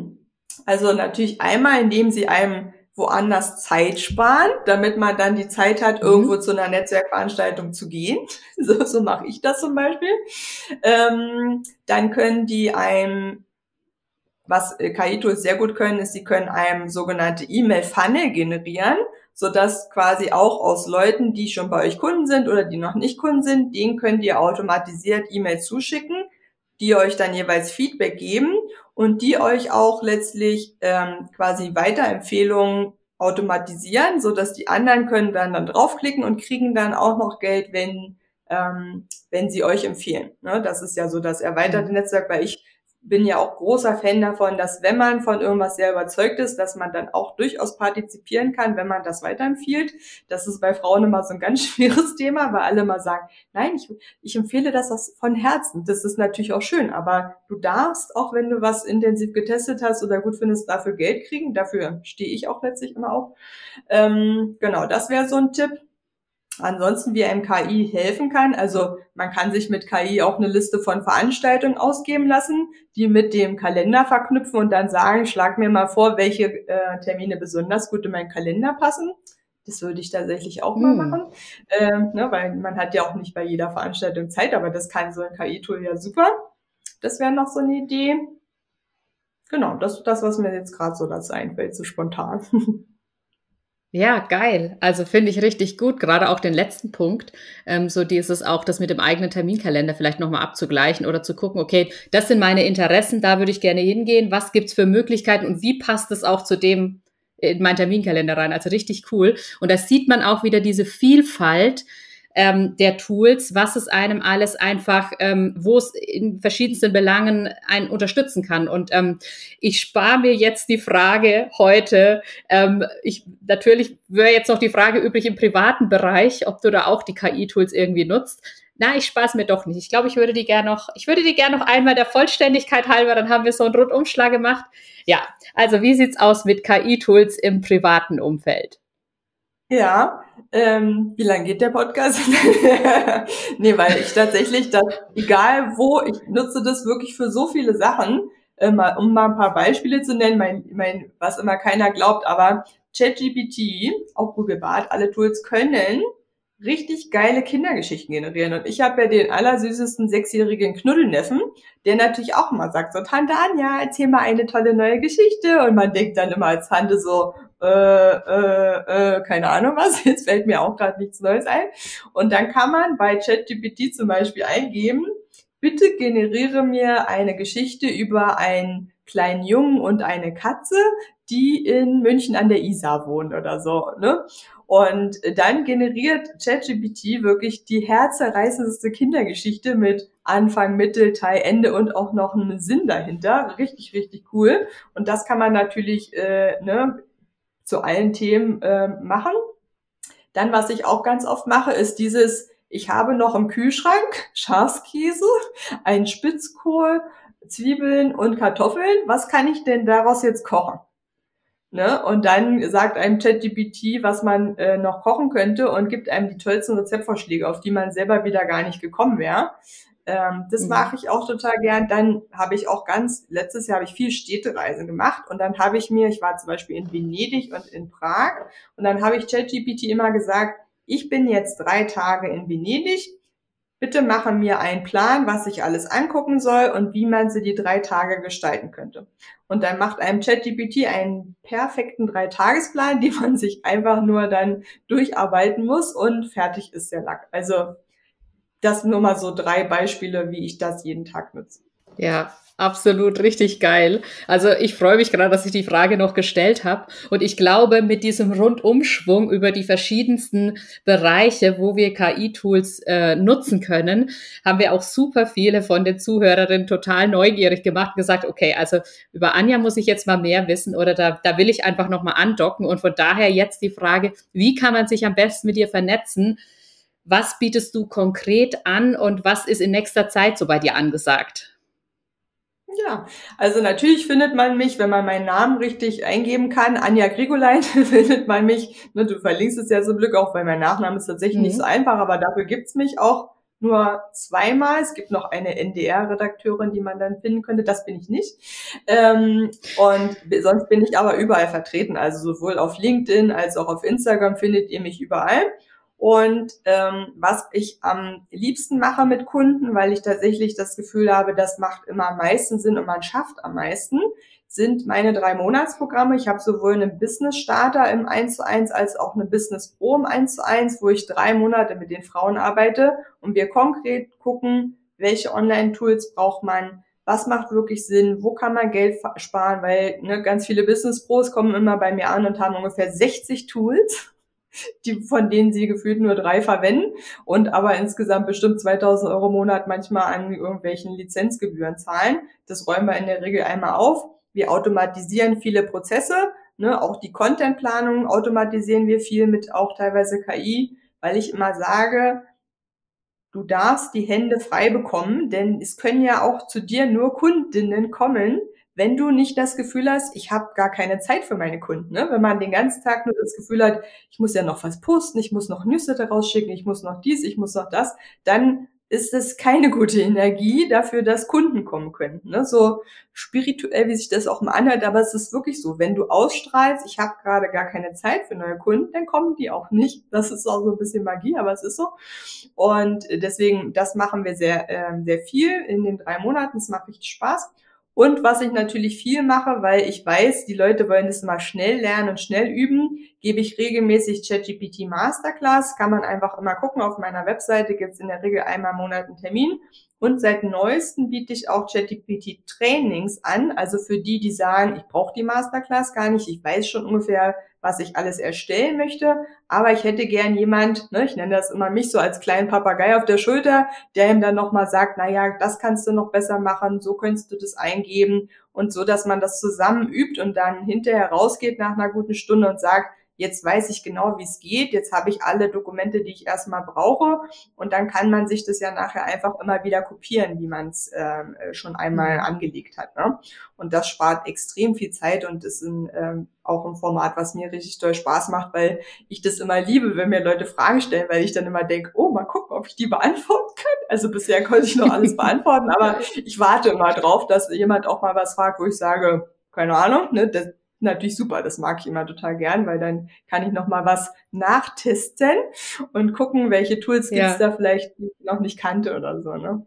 Also natürlich einmal, indem sie einem woanders Zeit sparen, damit man dann die Zeit hat, irgendwo mhm. zu einer Netzwerkveranstaltung zu gehen. So, so mache ich das zum Beispiel. Ähm, dann können die einem, was K I-Tools sehr gut können, ist, sie können einem sogenannte E-Mail-Funnel generieren, sodass quasi auch aus Leuten, die schon bei euch Kunden sind oder die noch nicht Kunden sind, denen könnt ihr automatisiert E-Mails zuschicken, die euch dann jeweils Feedback geben und die euch auch letztlich ähm, quasi Weiterempfehlungen automatisieren, so dass die anderen können dann dann draufklicken und kriegen dann auch noch Geld, wenn ähm, wenn sie euch empfehlen. Ne? Das ist ja so das erweiterte Netzwerk, weil ich bin ja auch großer Fan davon, dass wenn man von irgendwas sehr überzeugt ist, dass man dann auch durchaus partizipieren kann, wenn man das weiterempfiehlt. Das ist bei Frauen immer so ein ganz schweres Thema, weil alle mal sagen, nein, ich, ich empfehle das von Herzen. Das ist natürlich auch schön, aber du darfst, auch wenn du was intensiv getestet hast oder gut findest, dafür Geld kriegen. Dafür stehe ich auch letztlich immer auf. Ähm, genau, das wäre so ein Tipp. Ansonsten, wie einem K I helfen kann, also man kann sich mit K I auch eine Liste von Veranstaltungen ausgeben lassen, die mit dem Kalender verknüpfen und dann sagen, schlag mir mal vor, welche äh, Termine besonders gut in meinen Kalender passen. Das würde ich tatsächlich auch mal machen, ähm, ne, weil man hat ja auch nicht bei jeder Veranstaltung Zeit, aber das kann so ein K I-Tool ja super. Das wäre noch so eine Idee. Genau, das ist das, was mir jetzt gerade so dazu einfällt, so spontan. Ja, geil. Also finde ich richtig gut, gerade auch den letzten Punkt, ähm, so dieses auch, das mit dem eigenen Terminkalender vielleicht nochmal abzugleichen oder zu gucken, okay, das sind meine Interessen, da würde ich gerne hingehen, was gibt's für Möglichkeiten und wie passt es auch zu dem in meinen Terminkalender rein? Also richtig cool. Und da sieht man auch wieder diese Vielfalt ähm, der Tools, was es einem alles einfach, ähm, wo es in verschiedensten Belangen einen unterstützen kann. Und ähm, ich spare mir jetzt die Frage heute, ähm, ich, natürlich wäre jetzt noch die Frage übrig im privaten Bereich, ob du da auch die K I-Tools irgendwie nutzt. Na, ich spare es mir doch nicht. Ich glaube, ich würde die gerne noch, ich würde die gerne noch einmal der Vollständigkeit halber, dann haben wir so einen Rundumschlag gemacht. Ja, also wie sieht's aus mit K I-Tools im privaten Umfeld? Ja, ähm, wie lang geht der Podcast? Nee, weil ich tatsächlich, das, egal wo, ich nutze das wirklich für so viele Sachen. Äh, mal, um mal ein paar Beispiele zu nennen, mein, mein, was immer keiner glaubt, aber ChatGPT, auch Google Bart, alle Tools können richtig geile Kindergeschichten generieren. Und ich habe ja den allersüßesten sechsjährigen Knuddelneffen, der natürlich auch immer sagt, so, Tante Anja, erzähl mal eine tolle neue Geschichte. Und man denkt dann immer als Tante so, äh, äh, äh, keine Ahnung was, jetzt fällt mir auch gerade nichts Neues ein. Und dann kann man bei ChatGPT zum Beispiel eingeben, bitte generiere mir eine Geschichte über einen kleinen Jungen und eine Katze, die in München an der Isar wohnen oder so, ne? Und dann generiert ChatGPT wirklich die herzerreißendste Kindergeschichte mit Anfang, Mittel, Teil, Ende und auch noch einen Sinn dahinter. Richtig, richtig cool. Und das kann man natürlich äh, ne, zu allen Themen äh, machen. Dann, was ich auch ganz oft mache, ist dieses, ich habe noch im Kühlschrank Schafskäse, einen Spitzkohl, Zwiebeln und Kartoffeln. Was kann ich denn daraus jetzt kochen? Ne? Und dann sagt einem ChatGPT, was man äh, noch kochen könnte und gibt einem die tollsten Rezeptvorschläge, auf die man selber wieder gar nicht gekommen wäre. Ähm, das Mhm. mache ich auch total gern. Dann habe ich auch ganz, letztes Jahr habe ich viel Städtereisen gemacht und dann habe ich mir, ich war zum Beispiel in Venedig und in Prag und dann habe ich ChatGPT immer gesagt, ich bin jetzt drei Tage in Venedig, bitte mache mir einen Plan, was ich alles angucken soll und wie man sie die drei Tage gestalten könnte. Und dann macht einem ChatGPT einen perfekten Dreitagesplan, den man sich einfach nur dann durcharbeiten muss und fertig ist der Lack. Also das nur mal so drei Beispiele, wie ich das jeden Tag nutze. Ja, absolut richtig geil. Also ich freue mich gerade, dass ich die Frage noch gestellt habe. Und ich glaube, mit diesem Rundumschwung über die verschiedensten Bereiche, wo wir K I-Tools äh, nutzen können, haben wir auch super viele von den Zuhörerinnen total neugierig gemacht und gesagt, okay, also über Anja muss ich jetzt mal mehr wissen oder da, da will ich einfach nochmal andocken. Und von daher jetzt die Frage, wie kann man sich am besten mit dir vernetzen? Was bietest du konkret an und was ist in nächster Zeit so bei dir angesagt? Ja, also natürlich findet man mich, wenn man meinen Namen richtig eingeben kann, Anja Grigolein, findet man mich. Ne, du verlinkst es ja zum Glück auch, weil mein Nachname ist tatsächlich nicht so Mhm. einfach, aber dafür gibt's mich auch nur zweimal. Es gibt noch eine N D R-Redakteurin, die man dann finden könnte. Das bin ich nicht. Ähm, und sonst bin ich aber überall vertreten. Also sowohl auf LinkedIn als auch auf Instagram findet ihr mich überall. Und ähm, was ich am liebsten mache mit Kunden, weil ich tatsächlich das Gefühl habe, das macht immer am meisten Sinn und man schafft am meisten, sind meine drei Monatsprogramme. Ich habe sowohl einen Business Starter im eins zu eins als auch eine Business Pro im eins zu eins, wo ich drei Monate mit den Frauen arbeite und wir konkret gucken, welche Online-Tools braucht man, was macht wirklich Sinn, wo kann man Geld sparen, weil ne, ganz viele Business Pros kommen immer bei mir an und haben ungefähr sechzig Tools, die, von denen sie gefühlt nur drei verwenden und aber insgesamt bestimmt zweitausend Euro im Monat manchmal an irgendwelchen Lizenzgebühren zahlen. Das räumen wir in der Regel einmal auf. Wir automatisieren viele Prozesse, ne, auch die Contentplanung automatisieren wir viel mit auch teilweise K I, weil ich immer sage, du darfst die Hände frei bekommen, denn es können ja auch zu dir nur Kundinnen kommen, wenn du nicht das Gefühl hast, ich habe gar keine Zeit für meine Kunden. Ne? Wenn man den ganzen Tag nur das Gefühl hat, ich muss ja noch was posten, ich muss noch Newsletter rausschicken, ich muss noch dies, ich muss noch das, dann ist es keine gute Energie dafür, dass Kunden kommen können. Ne? So spirituell, wie sich das auch mal anhört, aber es ist wirklich so, wenn du ausstrahlst, ich habe gerade gar keine Zeit für neue Kunden, dann kommen die auch nicht. Das ist auch so ein bisschen Magie, aber es ist so. Und deswegen, das machen wir sehr, äh, sehr viel in den drei Monaten. Es macht richtig Spaß. Und was ich natürlich viel mache, weil ich weiß, die Leute wollen das mal schnell lernen und schnell üben, gebe ich regelmäßig ChatGPT Masterclass. Kann man einfach immer gucken. Auf meiner Webseite gibt es in der Regel einmal im Monat einen Termin. Und seit neuestem biete ich auch ChatGPT Trainings an. Also für die, die sagen, ich brauche die Masterclass gar nicht. Ich weiß schon ungefähr, was ich alles erstellen möchte. Aber ich hätte gern jemand, ne, ich nenne das immer mich so als kleinen Papagei auf der Schulter, der ihm dann nochmal sagt, na ja, das kannst du noch besser machen, so könntest du das eingeben und so, dass man das zusammen übt und dann hinterher rausgeht nach einer guten Stunde und sagt, jetzt weiß ich genau, wie es geht, jetzt habe ich alle Dokumente, die ich erstmal brauche und dann kann man sich das ja nachher einfach immer wieder kopieren, wie man es äh, schon einmal mhm. angelegt hat. Ne? Und das spart extrem viel Zeit und ist ein, ähm, auch ein Format, was mir richtig doll Spaß macht, weil ich das immer liebe, wenn mir Leute Fragen stellen, weil ich dann immer denke, oh, mal gucken, ob ich die beantworten kann. Also bisher konnte ich noch alles beantworten, aber ich warte immer drauf, dass jemand auch mal was fragt, wo ich sage, keine Ahnung, ne, das natürlich super, das mag ich immer total gern, weil dann kann ich noch mal was nachtesten und gucken, welche Tools gibt's ja. da vielleicht, die ich noch nicht kannte oder so, ne?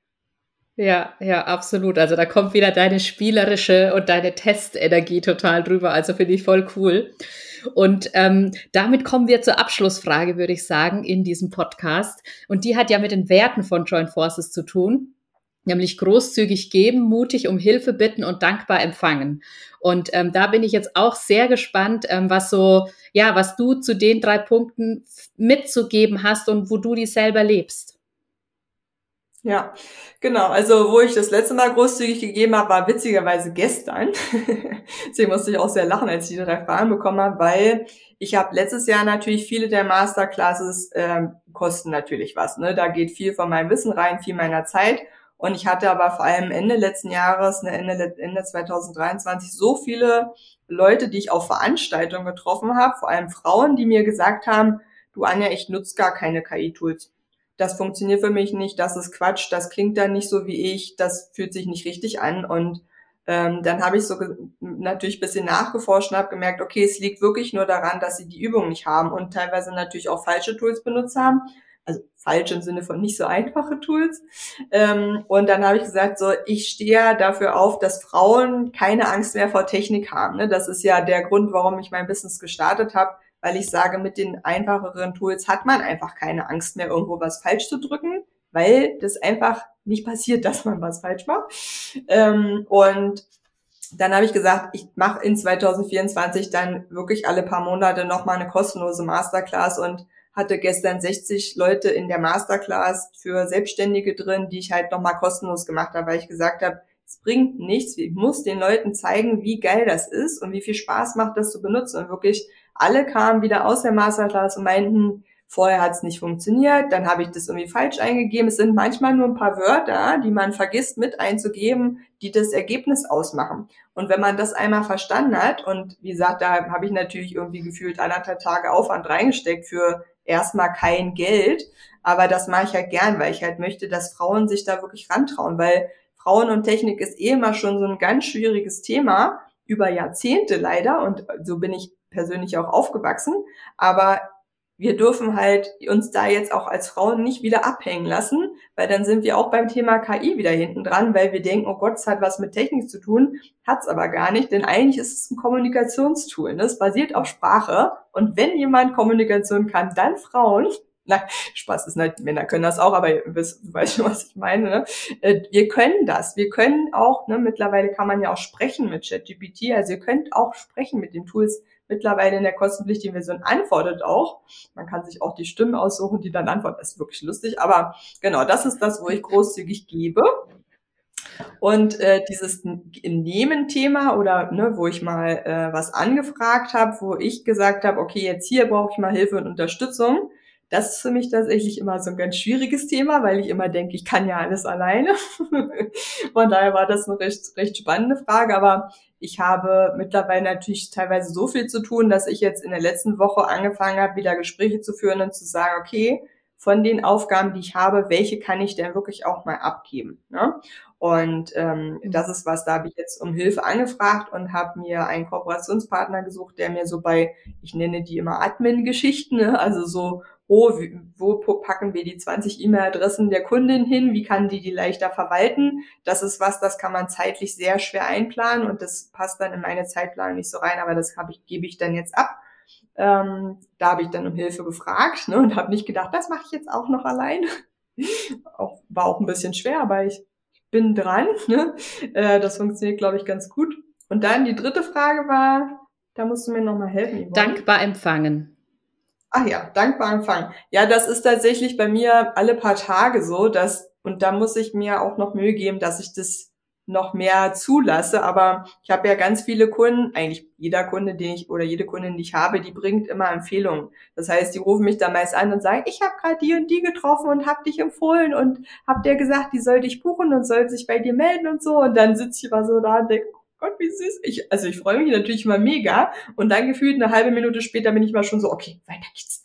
Ja, ja, absolut. Also da kommt wieder deine spielerische und deine Testenergie total drüber. Also finde ich voll cool. Und ähm, damit kommen wir zur Abschlussfrage, würde ich sagen, in diesem Podcast. Und die hat ja mit den Werten von Join Forces zu tun. Nämlich großzügig geben, mutig um Hilfe bitten und dankbar empfangen. Und ähm, da bin ich jetzt auch sehr gespannt, ähm, was so, ja, was du zu den drei Punkten mitzugeben hast und wo du die selber lebst. Ja, genau. Also wo ich das letzte Mal großzügig gegeben habe, war witzigerweise gestern. Deswegen musste ich auch sehr lachen, als ich die drei Fragen bekommen habe, weil ich habe letztes Jahr natürlich viele der Masterclasses ähm, kosten natürlich was. Ne? Da geht viel von meinem Wissen rein, viel meiner Zeit. Und ich hatte aber vor allem Ende letzten Jahres, ne, Ende, Ende zwanzig dreiundzwanzig, so viele Leute, die ich auf Veranstaltungen getroffen habe, vor allem Frauen, die mir gesagt haben, du Anja, ich nutze gar keine K I-Tools. Das funktioniert für mich nicht, das ist Quatsch, das klingt dann nicht so wie ich, das fühlt sich nicht richtig an. Und ähm, dann habe ich so ge- natürlich ein bisschen nachgeforscht und habe gemerkt, okay, es liegt wirklich nur daran, dass sie die Übung nicht haben und teilweise natürlich auch falsche Tools benutzt haben. Also falsch im Sinne von nicht so einfache Tools. Ähm, und dann habe ich gesagt, so, ich stehe dafür auf, dass Frauen keine Angst mehr vor Technik haben. Ne? Das ist ja der Grund, warum ich mein Business gestartet habe, weil ich sage, mit den einfacheren Tools hat man einfach keine Angst mehr, irgendwo was falsch zu drücken, weil das einfach nicht passiert, dass man was falsch macht. Ähm, und dann habe ich gesagt, ich mache in zwanzig vierundzwanzig dann wirklich alle paar Monate nochmal eine kostenlose Masterclass und hatte gestern sechzig Leute in der Masterclass für Selbstständige drin, die ich halt nochmal kostenlos gemacht habe, weil ich gesagt habe, es bringt nichts, ich muss den Leuten zeigen, wie geil das ist und wie viel Spaß macht, das zu benutzen. Und wirklich alle kamen wieder aus der Masterclass und meinten, vorher hat es nicht funktioniert, dann habe ich das irgendwie falsch eingegeben. Es sind manchmal nur ein paar Wörter, die man vergisst mit einzugeben, die das Ergebnis ausmachen. Und wenn man das einmal verstanden hat, und wie gesagt, da habe ich natürlich irgendwie gefühlt anderthalb Tage Aufwand reingesteckt für erstmal kein Geld, aber das mache ich halt gern, weil ich halt möchte, dass Frauen sich da wirklich rantrauen, weil Frauen und Technik ist eh immer schon so ein ganz schwieriges Thema, über Jahrzehnte leider, und so bin ich persönlich auch aufgewachsen, aber wir dürfen halt uns da jetzt auch als Frauen nicht wieder abhängen lassen, weil dann sind wir auch beim Thema K I wieder hinten dran, weil wir denken, oh Gott, es hat was mit Technik zu tun, hat's aber gar nicht, denn eigentlich ist es ein Kommunikationstool, ne? Es basiert auf Sprache und wenn jemand Kommunikation kann, dann Frauen. Na, Spaß ist nicht, Männer können das auch, aber du weißt schon, was ich meine, ne? Wir können das, wir können auch, ne, mittlerweile kann man ja auch sprechen mit ChatGPT, also ihr könnt auch sprechen mit den Tools, mittlerweile in der kostenpflichtigen Version antwortet auch. Man kann sich auch die Stimmen aussuchen, die dann antworten. Das ist wirklich lustig. Aber genau, das ist das, wo ich großzügig gebe. Und äh, dieses Nehmen-Thema oder ne, wo ich mal äh, was angefragt habe, wo ich gesagt habe, okay, jetzt hier brauche ich mal Hilfe und Unterstützung. Das ist für mich tatsächlich immer so ein ganz schwieriges Thema, weil ich immer denke, ich kann ja alles alleine. Von daher war das eine recht, recht spannende Frage. Aber ich habe mittlerweile natürlich teilweise so viel zu tun, dass ich jetzt in der letzten Woche angefangen habe, wieder Gespräche zu führen und zu sagen, okay, von den Aufgaben, die ich habe, welche kann ich denn wirklich auch mal abgeben? Ne? Und ähm, das ist was, da habe ich jetzt um Hilfe angefragt und habe mir einen Kooperationspartner gesucht, der mir so bei, ich nenne die immer Admin-Geschichten, ne? Also so oh, wie, wo packen wir die zwanzig E-Mail-Adressen der Kundin hin, wie kann die die leichter verwalten? Das ist was, das kann man zeitlich sehr schwer einplanen und das passt dann in meine Zeitplanung nicht so rein, aber das habe ich, gebe ich dann jetzt ab. Ähm, da habe ich dann um Hilfe gefragt, ne, und habe nicht gedacht, das mache ich jetzt auch noch allein. auch, war auch ein bisschen schwer, aber ich bin dran. Ne? Äh, das funktioniert, glaube ich, ganz gut. Und dann die dritte Frage war, da musst du mir nochmal helfen, Yvonne. Dankbar empfangen. Ach ja, dankbar empfangen. Ja, das ist tatsächlich bei mir alle paar Tage so, dass, und da muss ich mir auch noch Mühe geben, dass ich das noch mehr zulasse, aber ich habe ja ganz viele Kunden, eigentlich jeder Kunde, den ich oder jede Kundin, die ich habe, die bringt immer Empfehlungen. Das heißt, die rufen mich dann meist an und sagen, ich habe gerade die und die getroffen und habe dich empfohlen und habe dir gesagt, die soll dich buchen und soll sich bei dir melden und so. Und dann sitze ich immer so da und denke, oh Gott, wie süß. Ich, also ich freue mich natürlich immer mega und dann gefühlt eine halbe Minute später bin ich mal schon so, okay, weiter geht's.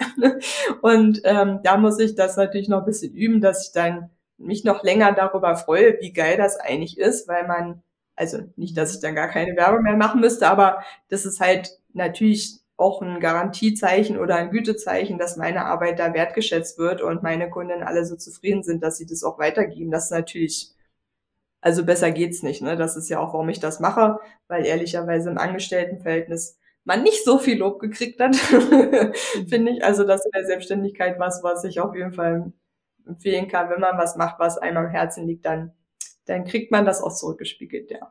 Und ähm, da muss ich das natürlich noch ein bisschen üben, dass ich dann mich noch länger darüber freue, wie geil das eigentlich ist, weil man, also nicht, dass ich dann gar keine Werbung mehr machen müsste, aber das ist halt natürlich auch ein Garantiezeichen oder ein Gütezeichen, dass meine Arbeit da wertgeschätzt wird und meine Kunden alle so zufrieden sind, dass sie das auch weitergeben. Das ist natürlich, also besser geht's nicht, ne? Das ist ja auch, warum ich das mache, weil ehrlicherweise im Angestelltenverhältnis man nicht so viel Lob gekriegt hat, finde ich. Also das ist in der Selbstständigkeit was, was ich auf jeden Fall empfehlen kann, wenn man was macht, was einem am Herzen liegt, dann, dann kriegt man das auch zurückgespiegelt, ja.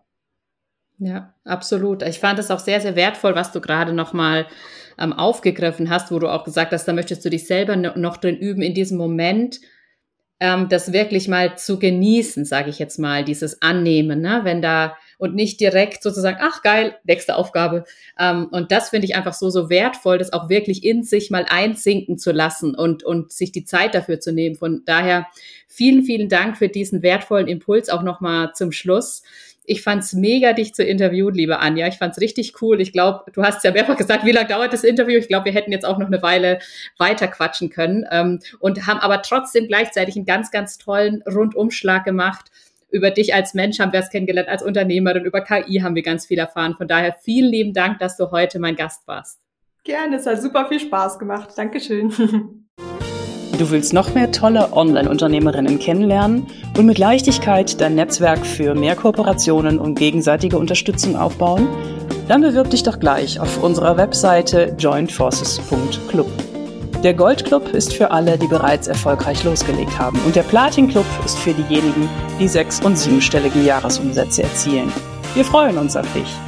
Ja, absolut. Ich fand es auch sehr, sehr wertvoll, was du gerade nochmal ähm, aufgegriffen hast, wo du auch gesagt hast, da möchtest du dich selber noch drin üben, in diesem Moment ähm, das wirklich mal zu genießen, sage ich jetzt mal, dieses Annehmen, ne? Wenn da und nicht direkt sozusagen, ach geil, nächste Aufgabe. Ähm, und das finde ich einfach so, so wertvoll, das auch wirklich in sich mal einsinken zu lassen und, und sich die Zeit dafür zu nehmen. Von daher vielen, vielen Dank für diesen wertvollen Impuls auch nochmal zum Schluss. Ich fand's mega, dich zu interviewen, liebe Anja. Ich fand's richtig cool. Ich glaube, du hast ja mehrfach gesagt, wie lange dauert das Interview? Ich glaube, wir hätten jetzt auch noch eine Weile weiter quatschen können ähm, und haben aber trotzdem gleichzeitig einen ganz, ganz tollen Rundumschlag gemacht. Über dich als Mensch haben wir es kennengelernt, als Unternehmerin, über K I haben wir ganz viel erfahren. Von daher vielen lieben Dank, dass du heute mein Gast warst. Gerne, es hat super viel Spaß gemacht. Dankeschön. Du willst noch mehr tolle Online-Unternehmerinnen kennenlernen und mit Leichtigkeit dein Netzwerk für mehr Kooperationen und gegenseitige Unterstützung aufbauen? Dann bewirb dich doch gleich auf unserer Webseite joint forces punkt club. Der Gold-Club ist für alle, die bereits erfolgreich losgelegt haben, und der Platin-Club ist für diejenigen, die sechs- und siebenstellige Jahresumsätze erzielen. Wir freuen uns auf dich.